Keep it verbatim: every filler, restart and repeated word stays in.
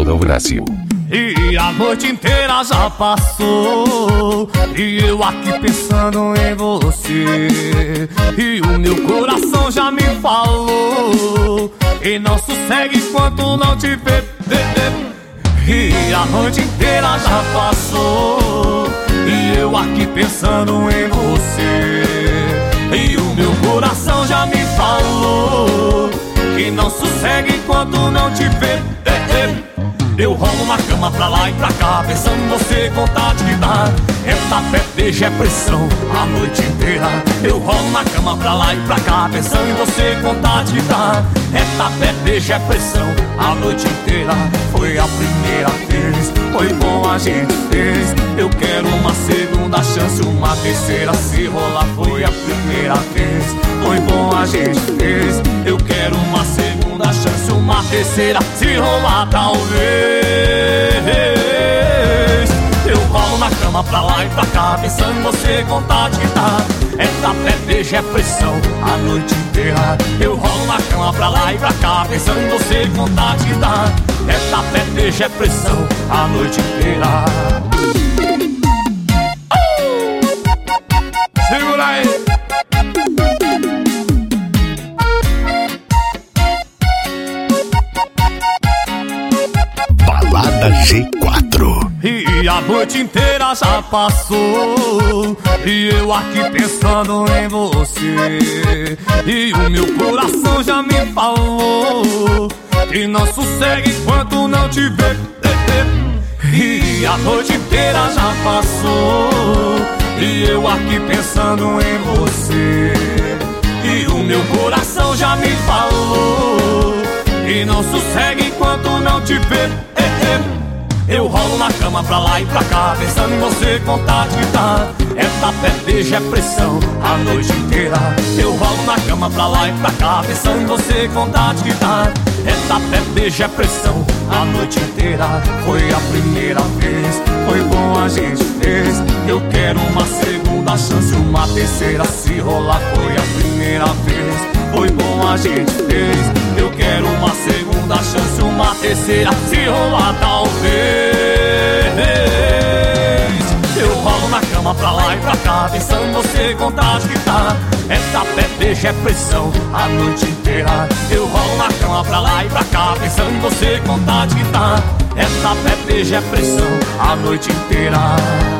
todo o Brasil. E a noite inteira já passou, e eu aqui pensando em você. E o meu coração já me falou, e não sossegue enquanto não te ver. E a noite inteira já passou, e eu aqui pensando em você. E o meu coração já me falou, que não sossegue enquanto não te ver. Eu rolo na cama pra lá e pra cá, pensando em você, vontade de dar. É tapete, beijo, é pressão a noite inteira. Eu rolo na cama pra lá e pra cá, pensando em você, vontade de dar. É tapete, beijo, é pressão a noite inteira. Foi a primeira vez, foi bom a gente fez. Eu quero uma segunda chance, uma terceira se rolar. Foi a primeira vez, foi bom a gente fez. Eu quero uma segunda chance, uma terceira se rolar talvez. Eu rolo na cama pra lá e pra cá, pensando em você, vontade de dar. É tapete, beijo, é pressão a noite inteira. Eu rolo na cama pra lá e pra cá, pensando em você, vontade de dar. É tapete, beijo, é pressão a noite inteira. uh! Segura aí. Balada G quatro. E a noite inteira já passou, e eu aqui pensando em você. E o meu coração já me falou, que não sossegue enquanto não te ver. E a noite inteira já passou, e eu aqui pensando em você. E o meu coração já me falou, que não sossegue enquanto não te ver. Eu rolo na cama pra lá e pra cá, pensando em você, vontade de dar. É tapete, beijo, é pressão a noite inteira. Eu rolo na cama pra lá e pra cá, pensando em você, vontade de dar. É tapete, beijo, é pressão a noite inteira. Foi a primeira vez, foi bom a gente fez. Eu quero uma segunda chance, uma terceira se rolar. Foi a primeira vez, foi bom a gente fez. Eu quero uma segunda chance, uma terceira se rolar talvez. Eu rolo na cama pra lá e pra cá, pensando em você, vontade de dar. É tapete, beijo, é pressão a noite inteira. Eu rolo na cama pra lá e pra cá, pensando em você, vontade de dar. É tapete, beijo, é pressão a noite inteira.